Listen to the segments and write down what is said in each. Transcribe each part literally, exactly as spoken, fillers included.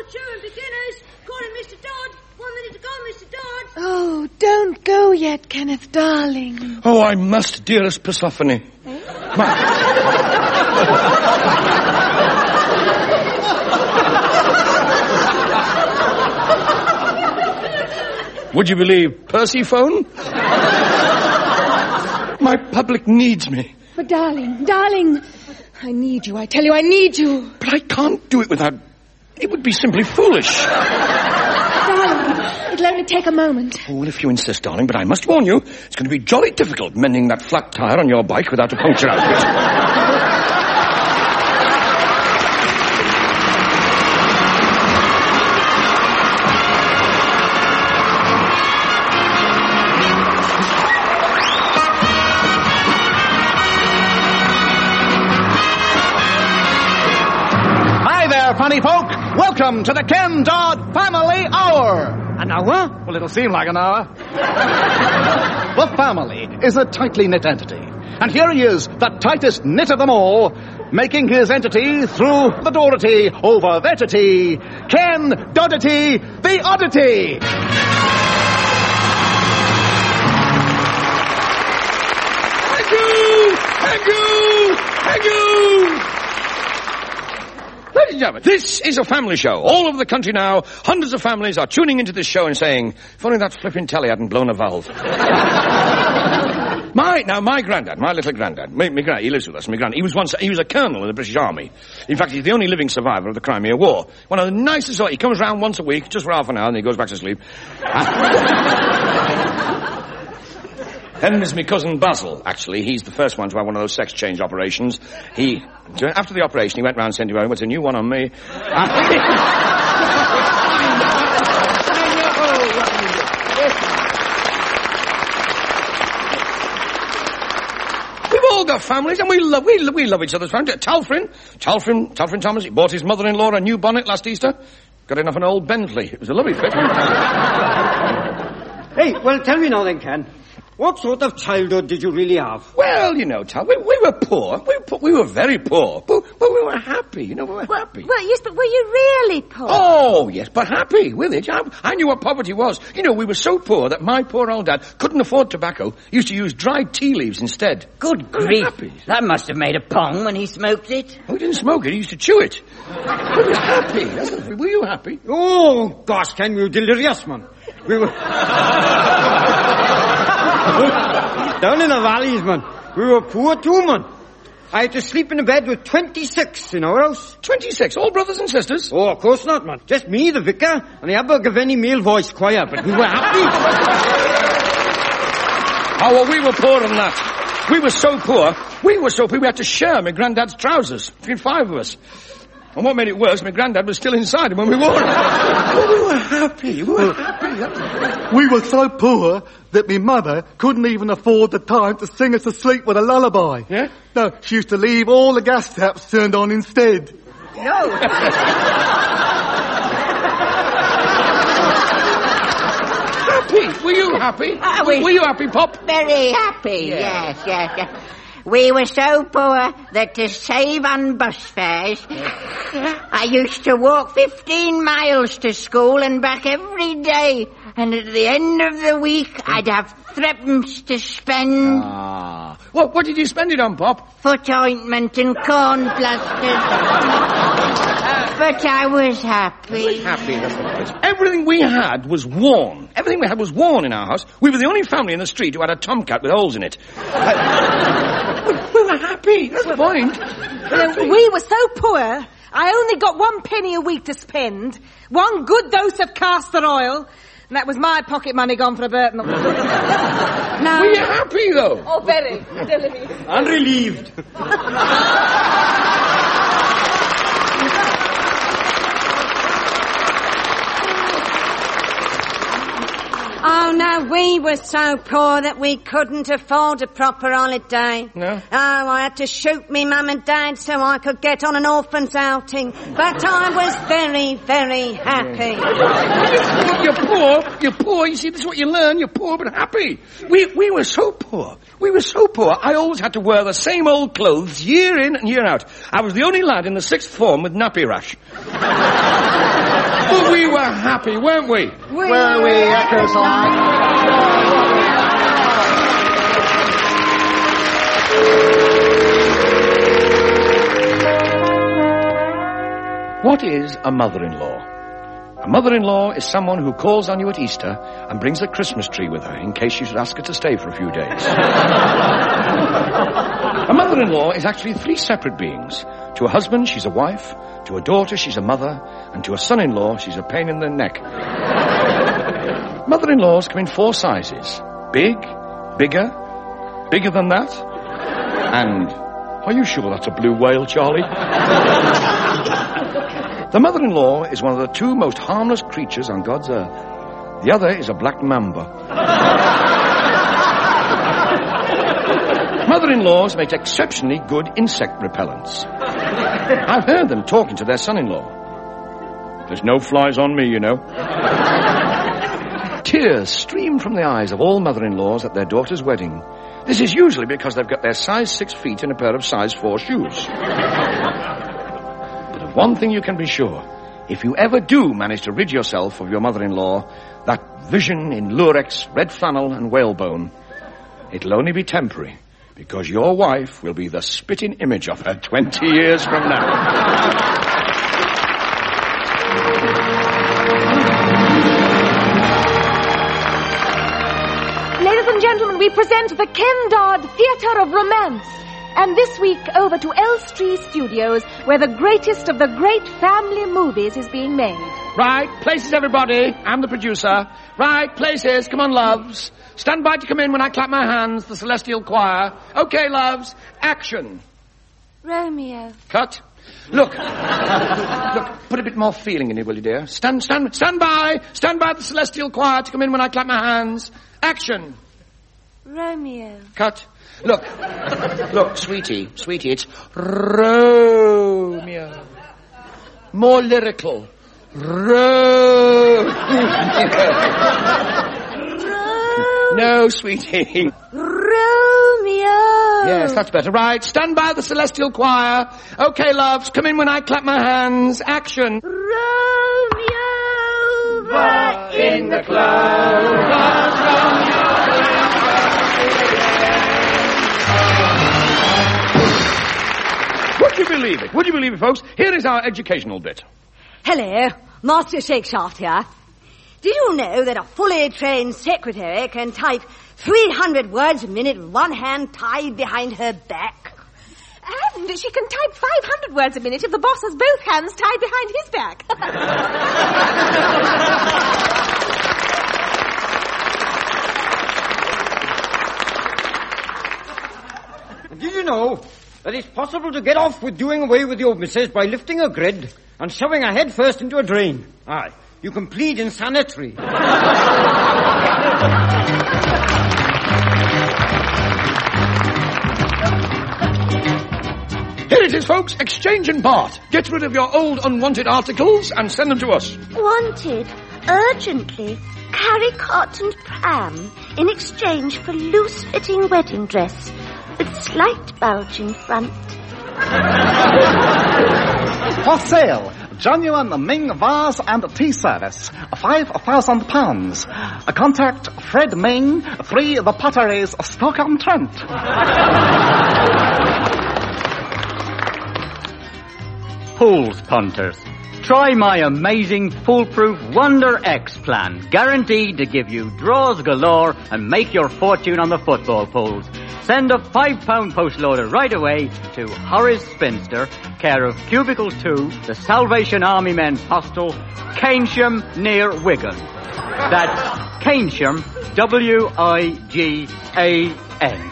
children, beginners. Calling Mister Dodd. One minute to go, Mister Dodd. Oh, don't go yet, Kenneth, darling. Oh, I must, dearest Persephone. Eh? Would you believe Persephone? My public needs me. But darling, darling, I need you. I tell you, I need you. But I can't do it without... It would be simply foolish. Darling, it'll only take a moment. Oh, well, if you insist, darling, but I must warn you, it's going to be jolly difficult mending that flat tire on your bike without a puncture out of it. Funny folk, welcome to the Ken Dodd Family Hour. An hour? Well, it'll seem like an hour. The family is a tightly knit entity. And here he is, the tightest knit of them all, making his entity through the Dorothy over Vettity, Ken Doddity, the Oddity. Thank you! Thank you! Thank you! Ladies and gentlemen, this is a family show. All over the country now, hundreds of families are tuning into this show and saying, if only that flipping telly hadn't blown a valve. my, now, my granddad, my little granddad, my, my granddad, he lives with us, my granddad, he was once, he was a colonel in the British Army. In fact, he's the only living survivor of the Crimea War. One of the nicest, he comes round once a week, just for half an hour, and he goes back to sleep. Then there's my cousin Basil, actually. He's the first one to have one of those sex change operations. He, after the operation, he went round saying to me, what's a new one on me? We've all got families, and we love, we, we love each other's families. Talfrin, Talfrin, Talfrin Thomas, he bought his mother-in-law a new bonnet last Easter. Got enough an old Bentley. It was a lovely fit. Hey, well, tell me now then, Ken. What sort of childhood did you really have? Well, you know, Tal, we, we were poor. We, were, we were very poor. But, but we were happy, you know, we were well, happy. Well, yes, but were you really poor? Oh, yes, but happy with it. I, I knew what poverty was. You know, we were so poor that my poor old dad couldn't afford tobacco. He used to use dried tea leaves instead. Good grief. That must have made a pong when he smoked it. Oh, he didn't smoke it. He used to chew it. We were happy. That's what, were you happy? Oh, gosh, Ken, you delirious, man. We were... Down in the valleys, man. We were poor too, man. I had to sleep in a bed with twenty-six in our house. twenty-six? All brothers and sisters? Oh, of course not, man. Just me, the vicar, and the Abergavenny male voice choir, but we were happy. Oh, well, we were poorer than that. We were so poor, we were so poor, we had to share my granddad's trousers between five of us. And what made it worse, my granddad was still inside him when we wore it. Oh, we were happy, we were happy. We were so poor that my mother couldn't even afford the time to sing us to sleep with a lullaby. Yeah? No, she used to leave all the gas taps turned on instead. No. Happy? Were you happy? Uh, we, were you happy, Pop? Very happy, Yeah. yes, yes, yes. We were so poor that to save on bus fares, I used to walk fifteen miles to school and back every day. And at the end of the week, I'd have threepence to spend. Ah. What, what did you spend it on, Pop? Foot ointment and corn plasters. But I was happy. Happy, that's what it is. Everything we had was worn. Everything we had was worn in our house. We were the only family in the street who had a tomcat with holes in it. we, we were happy. That's the point. Well, we were so poor, I only got one penny a week to spend, one good dose of castor oil, and that was my pocket money gone for a Burton. Were you happy, though? Oh, very. And relieved. Oh, no, we were so poor that we couldn't afford a proper holiday. No? Oh, I had to shoot me mum and dad so I could get on an orphan's outing. But I was very, very happy. You're poor, you're poor, you see, this is what you learn, you're poor but happy. We, we were so poor, we were so poor, I always had to wear the same old clothes year in and year out. I was the only lad in the sixth form with nappy rash. But we were happy, weren't we? We Were we, Echo What is a mother-in-law? A mother-in-law is someone who calls on you at Easter and brings a Christmas tree with her in case you should ask her to stay for a few days. A mother-in-law is actually three separate beings. To a husband, she's a wife. To a daughter, she's a mother. And to a son-in-law, she's a pain in the neck. Mother-in-laws come in four sizes. Big, bigger, bigger than that. And are you sure that's a blue whale, Charlie? The mother-in-law is one of the two most harmless creatures on God's earth. The other is a black mamba. Mother-in-laws make exceptionally good insect repellents. I've heard them talking to their son-in-law. There's no flies on me, you know. Tears stream from the eyes of all mother-in-laws at their daughter's wedding. This is usually because they've got their size six feet in a pair of size four shoes. But of one thing you can be sure. If you ever do manage to rid yourself of your mother-in-law, that vision in lurex, red flannel and whalebone, it'll only be temporary, because your wife will be the spitting image of her twenty years from now. Ladies and gentlemen, we present the Ken Dodd Theatre of Romance. And this week, over to Elstree Studios, where the greatest of the great family movies is being made. Right, places, everybody. I'm the producer. Right, places. Come on, loves. Stand by to come in when I clap my hands, the Celestial Choir. Okay, loves. Action. Romeo. Cut. Look. Look, put a bit more feeling in it, will you, dear? Stand, stand, stand by. Stand by the Celestial Choir to come in when I clap my hands. Action. Romeo. Cut. Look. Look, sweetie, sweetie, it's Romeo. More lyrical. Romeo. No, sweetie. Romeo. Yes, that's better. Right, stand by the Celestial Choir. Okay, loves, come in when I clap my hands. Action. Romeo. But in the clouds. Would you believe it? Would you believe it, folks? Here is our educational bit. Hello, Master Shakeshaft here. Do you know that a fully trained secretary can type three hundred words a minute with one hand tied behind her back? And she can type five hundred words a minute if the boss has both hands tied behind his back. Do you know that it's possible to get off with doing away with your missus by lifting a grid and shoving her head first into a drain? Aye, you can plead insanitary. Here it is, folks. Exchange and part. Get rid of your old unwanted articles and send them to us. Wanted, urgently, carry cot and pram in exchange for loose-fitting wedding dress with slight bulge in front. For sale, genuine Ming vase and tea service, five thousand pounds. Contact Fred Ming, three The Potteries, Stoke-on-Trent. Pools punters. Try my amazing foolproof Wonder X plan, guaranteed to give you draws galore and make your fortune on the football pools. Send a five pound postloader right away to Horace Spinster, care of Cubicle two, the Salvation Army Men's Hostel, Keynsham, near Wigan. That's Keynsham, W I G A N.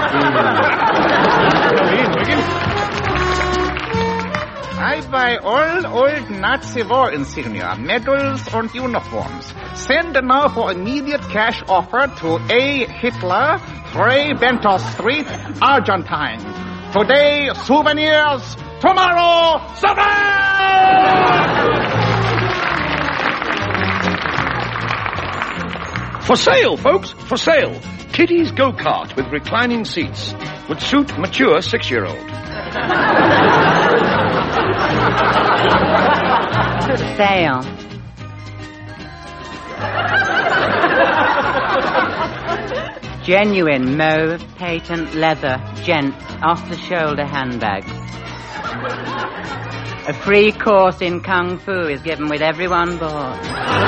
I buy all old Nazi war insignia, medals and uniforms. Send now for immediate cash offer to A. Hitler, three Bento Street, Argentine. Today, souvenirs. Tomorrow, survive! For sale, folks, for sale. Kitty's go-kart with reclining seats would suit mature six-year-old. For sale. Genuine mauve patent leather gent off-the-shoulder handbags. A free course in Kung Fu is given with everyone bought.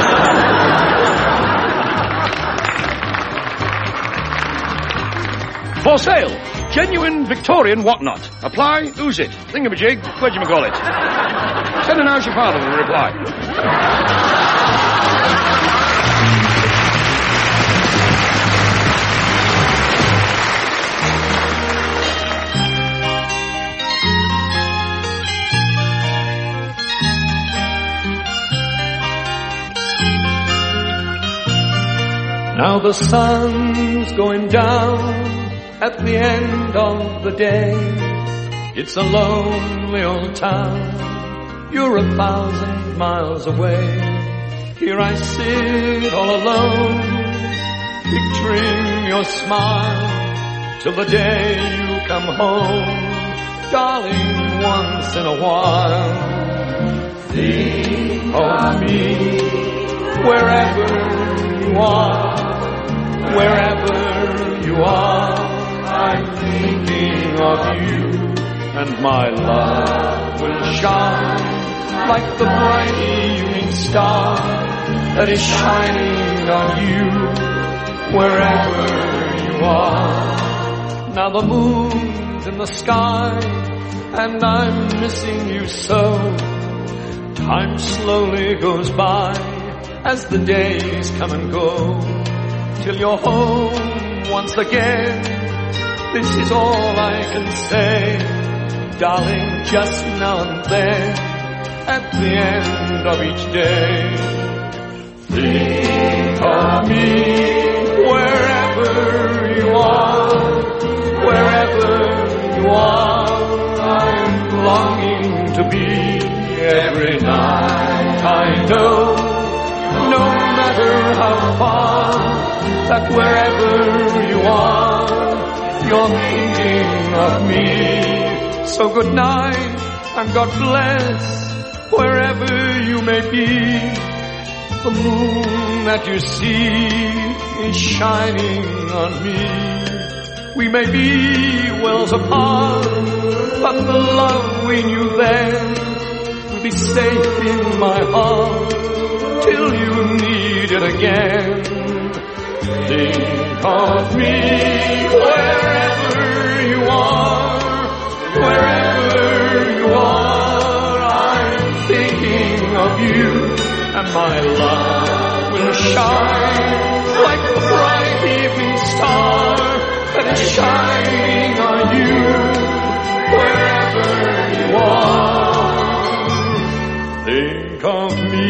For sale, genuine Victorian whatnot. Apply, ooze it. Thingamajig, whatchamacallit. Send an your father will reply. Now the sun's going down at the end of the day. It's a lonely old town. You're a thousand miles away. Here I sit all alone, picturing your smile, till the day you come home. Darling, once in a while, think of me wherever you are, wherever you are. I'm thinking of you, and my love will shine like the bright evening star that is shining on you, wherever you are. Now the moon's in the sky, and I'm missing you so. Time slowly goes by as the days come and go, till you're home once again. This is all I can say, darling, just now and then, at the end of each day. Think of me wherever you are, wherever you are. I'm longing to be every night. I know, no matter how far, that wherever you are, you're thinking of me. So good night and God bless wherever you may be. The moon that you see is shining on me. We may be worlds apart, but the love we knew then will be safe in my heart till you need it again. Think of me wherever you are, wherever you are. I'm thinking of you, and my love will shine like the bright evening star that is shining on you, wherever you are. Think of me.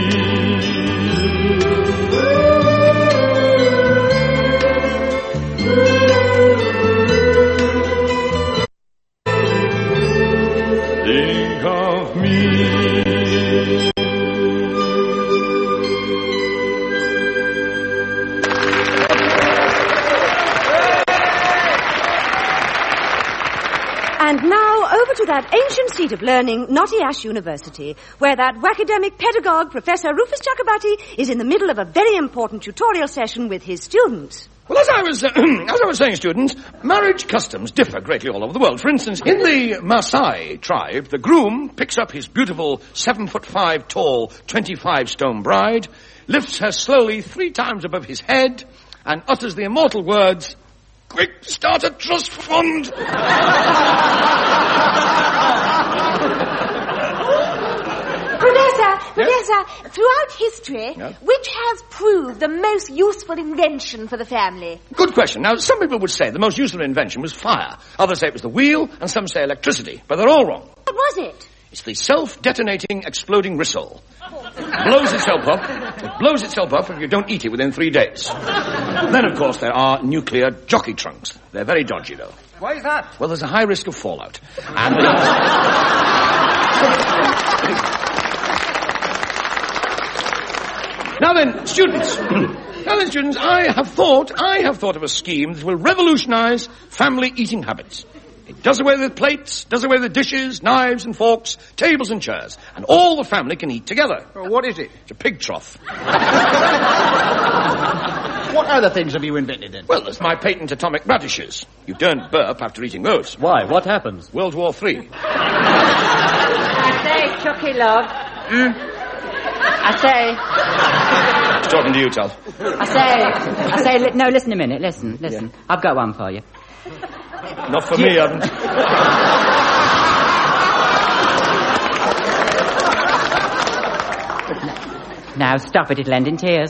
Think of me. And now over to that ancient seat of learning, Knotty Ash University, where that wacademic pedagogue, Professor Rufus Chakrabarty, is in the middle of a very important tutorial session with his students. Well, as I was, uh, as I was saying, students, marriage customs differ greatly all over the world. For instance, in the Maasai tribe, the groom picks up his beautiful seven foot five tall, twenty-five stone bride, lifts her slowly three times above his head, and utters the immortal words, "Quick, start a trust fund." Professor, Professor, throughout history, Yeah? which has proved the most useful invention for the family? Good question. Now, some people would say the most useful invention was fire. Others say it was the wheel, and some say electricity. But they're all wrong. What was it? It's the self-detonating exploding rissole. It blows itself up. It blows itself up if you don't eat it within three days. Then, of course, there are nuclear jockey trunks. They're very dodgy, though. Why is that? Well, there's a high risk of fallout. And... Uh, Now then, students, now then, students, I have thought, I have thought of a scheme that will revolutionize family eating habits. It does away with plates, does away with dishes, knives and forks, tables and chairs, and all the family can eat together. Well, what is it? It's a pig trough. What other things have you invented then? Well, there's my patent atomic radishes. You don't burp after eating those. Why? What happens? World War Three. I say, Chucky, love. Hmm? I say... He's talking to you, Tal. I say... I say, li- no, listen a minute, listen, listen. Yeah. I've got one for you. Not for me, I haven't. Now, stop it, it'll end in tears.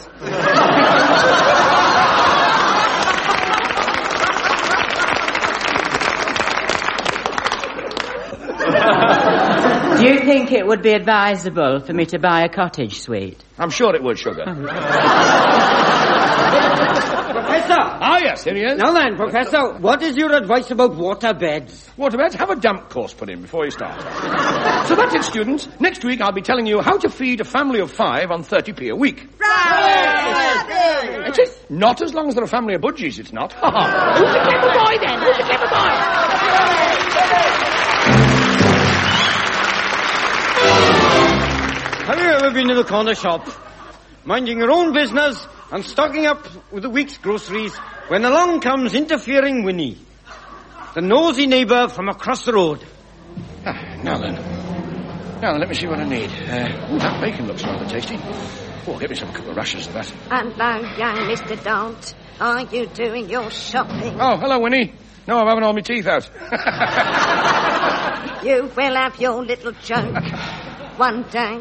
Do you think it would be advisable for me to buy a cottage suite? I'm sure it would, Sugar. Professor! Ah, yes, here he is. Now then, Professor, what is your advice about water beds? Water beds? Have a damp course put in before you start. So that's it, students. Next week I'll be telling you how to feed a family of five on thirty p a week. Right. It's it. Not as long as they're a family of budgies, it's not. Who's the clever boy, then? Who's the clever boy? Have you ever been to the corner shop, minding your own business and stocking up with the week's groceries, when along comes interfering Winnie, the nosy neighbour from across the road? Ah, now then. Now then, let me see what I need. Uh, ooh, that bacon looks rather tasty. Oh, get me some couple of rashers of that. Hello, young Mister Dant. Are you doing your shopping? Oh, hello, Winnie. No, I'm having all my teeth out. You will have your little joke one day.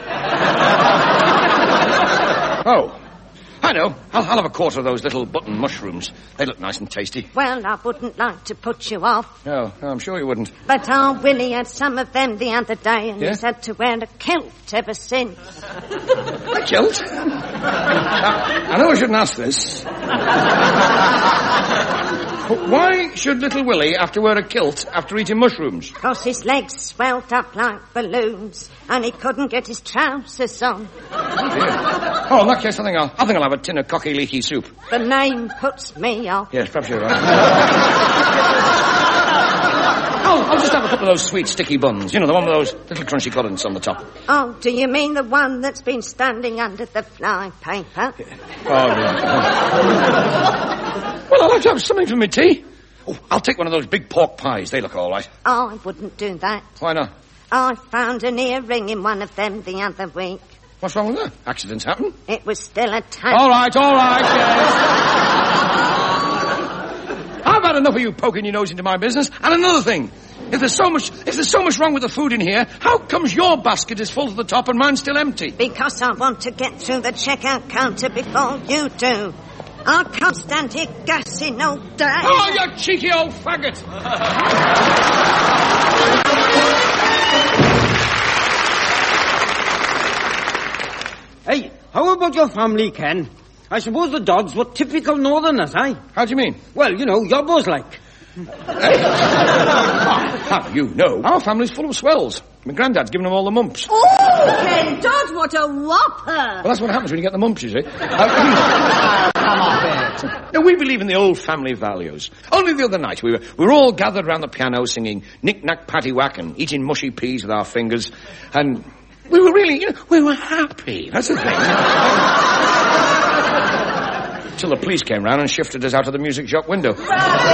Oh, I know. I'll, I'll have a quarter of those little button mushrooms. They look nice and tasty. Well, I wouldn't like to put you off. No, no, I'm sure you wouldn't. But our Willie had some of them the other day, and Yeah? he's had to wear a kilt ever since. A kilt? I, I know I shouldn't ask this. But why should little Willie have to wear a kilt after eating mushrooms? Because his legs swelled up like balloons, and he couldn't get his trousers on. Yeah. Oh, in that case, I think I'll, I think I'll have a tin of cocky leaky soup. The name puts me off. Yes, perhaps you're right. Oh, I'll just have a couple of those sweet sticky buns. You know, the one with those little crunchy collins on the top. Oh, do you mean the one that's been standing under the fly paper? Oh, yeah. Well, I'll have to have something for my tea. Oh, I'll take one of those big pork pies. They look all right. Oh, I wouldn't do that. Why not? I found an earring in one of them the other week. What's wrong with that? Accidents happen. It was still attached. All right, all right, yes. I've had enough of you poking your nose into my business. And another thing, if there's so much, if there's so much wrong with the food in here, how comes your basket is full to the top and mine's still empty? Because I want to get through the checkout counter before you do. I can't stand here gassing all day. Oh, you cheeky old faggot! Hey, how about your family, Ken? I suppose the Dodds were typical northerners, eh? How do you mean? Well, you know, yobbos like. How do you know? Our family's full of swells. My granddad's given them all the mumps. Oh, Ken Dodd, what a whopper! Well, that's what happens when you get the mumps, you see. Uh, come on, Ben. No, we believe in the old family values. Only the other night we were we were all gathered round the piano singing knick-knack, paddywhack and eating mushy peas with our fingers. And we were really, you know, we were happy. That's the thing. Till the police came round and shifted us out of the music shop window. Stop,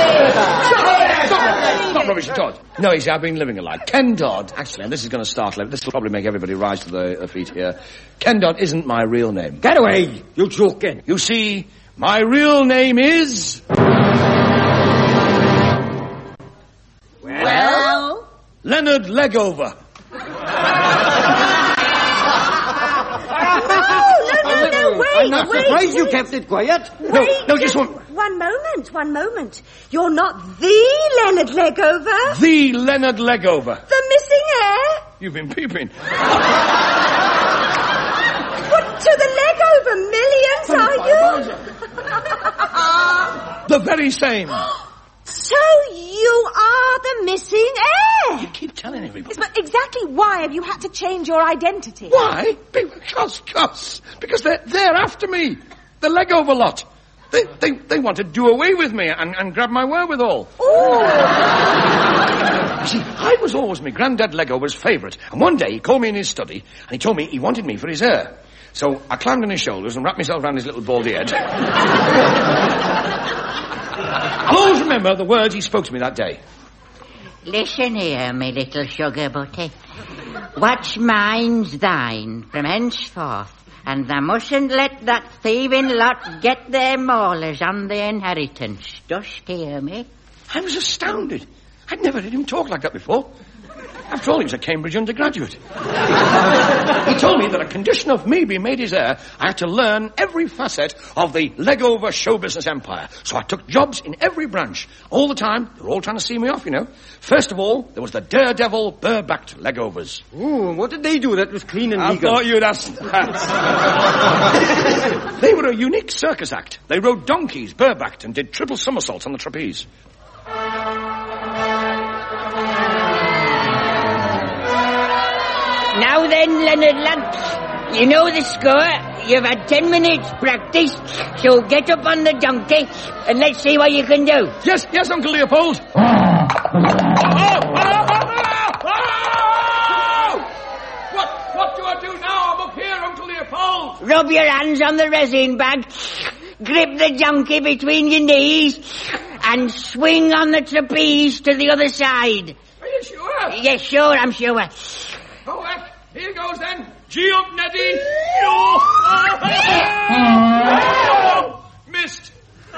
stop rubbish, Todd. No, you see, I've been living a lie. Ken Dodd, actually, and this is going to startle, this will probably make everybody rise to their feet here. Ken Dodd isn't my real name. Get away, you joking. You see, my real name is... Well? Leonard Legover. I'm not wait, surprised wait. you kept it quiet. Wait, No, no, just one... One moment, one moment. You're not the Leonard Legover. The Leonard Legover. The missing heir? You've been peeping. What, to the Legover millions, are you? The very same. So you are the missing heir? You keep telling everybody. But exactly why have you had to change your identity? Why? Because, because, because they're, they're after me. The Legover lot. They, they, they want to do away with me and, and grab my wherewithal. Ooh. You see, I was always my granddad Legover's favourite, and one day he called me in his study, and he told me he wanted me for his heir. So I climbed on his shoulders and wrapped myself around his little baldy head. I'll always remember the words he spoke to me that day. Listen here, me little sugar butty. What's mine's thine from henceforth, and thou mustn't let that thieving lot get their maulers on the inheritance. Dost hear me? I was astounded. I'd never heard him talk like that before. After all, he was a Cambridge undergraduate. He told me that a condition of me being made his heir, I had to learn every facet of the Legover show business empire. So I took jobs in every branch. All the time, they were all trying to see me off, you know. First of all, there was the daredevil, burr-backed Legovers. Ooh, what did they do that was clean and I legal? I thought you'd ask that. They were a unique circus act. They rode donkeys, burr-backed, and did triple somersaults on the trapeze. Now then, Leonard Lance, you know the score. You've had ten minutes practice, so get up on the donkey and let's see what you can do. Yes, yes, Uncle Leopold. oh, oh, oh, oh! What, what do I do now? I'm up here, Uncle Leopold. Rub your hands on the resin bag, grip the donkey between your knees, and swing on the trapeze to the other side. Are you sure? Yes, sure, I'm sure. Oh, heck. Here goes then. Gee up, Neddy. Oh, oh, missed.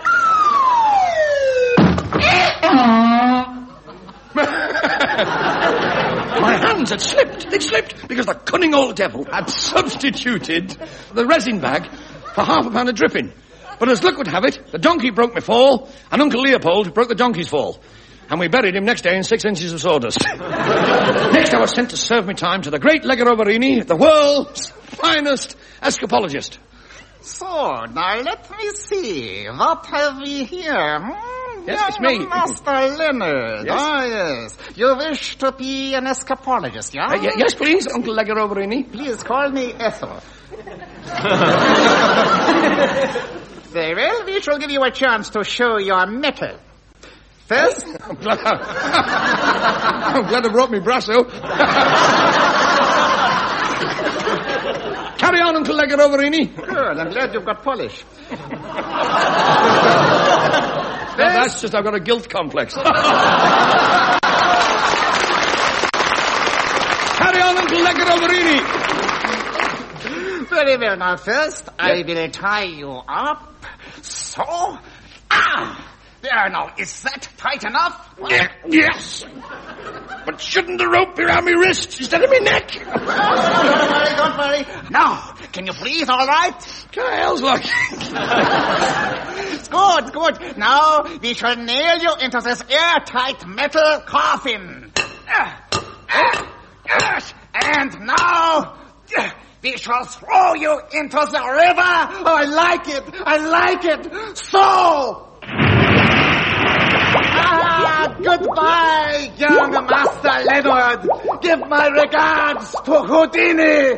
My hands had slipped. They'd slipped because the cunning old devil had substituted the resin bag for half a pound of dripping. But as luck would have it, the donkey broke my fall, and Uncle Leopold broke the donkey's fall. And we buried him next day in six inches of sawdust. Next I was sent to serve my time to the great Legoverini, the world's finest escapologist. So, now let me see. What have we here? Hmm? Yes, it's me. Master Leonard. Yes. Ah, yes. You wish to be an escapologist, yeah? Uh, y- yes, please, Uncle Legoverini. Please call me Ethel. Very well, we shall give you a chance to show your mettle. First, I'm glad I, I'm glad I brought me brasso. Carry on, Uncle Legoverini. Good, I'm glad you've got polish. No, that's just I've got a guilt complex. Carry on, Uncle Legoverini. Very well, now first, yeah. I will tie you up. So, ah! There now, is that tight enough? Yeah, yes. But shouldn't the rope be around my wrists instead of my neck? Oh, don't worry, don't worry. Now, can you breathe all right? Kyle's lucky. It's good, good. Now, we shall nail you into this airtight metal coffin. Yes, and now, we shall throw you into the river. Oh, I like it, I like it. So... Ah, goodbye, young Master Leonard. Give my regards to Houdini.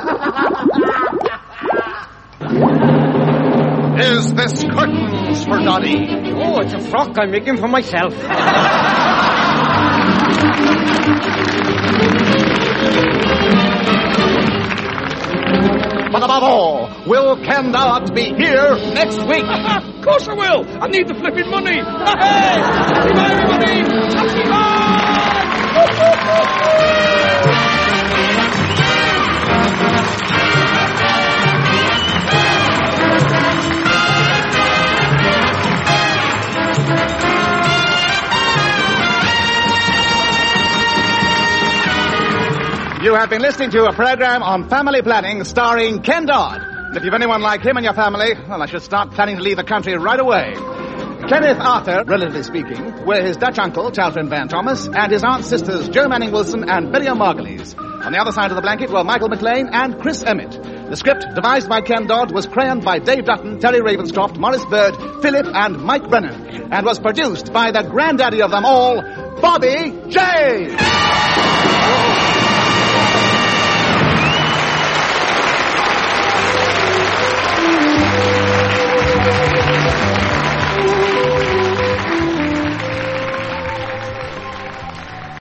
Is this curtains for Dottie? Oh, it's a frock I'm making for myself. But above all, will Ken Dodd be here next week? Of course I will. I need the flipping money. Hey! Goodbye, everybody. Taxi You have been listening to a program on family planning starring Ken Dodd. If you've anyone like him in your family, well, I should start planning to leave the country right away. Kenneth Arthur, relatively speaking, were his Dutch uncle, Chalfrin Van Thomas, and his aunt sisters, Joe Manning Wilson and Miriam Margulies. On the other side of the blanket were Michael McLean and Chris Emmett. The script, devised by Ken Dodd, was crayoned by Dave Dutton, Terry Ravenscroft, Morris Bird, Philip, and Mike Brennan, and was produced by the granddaddy of them all, Bobby J.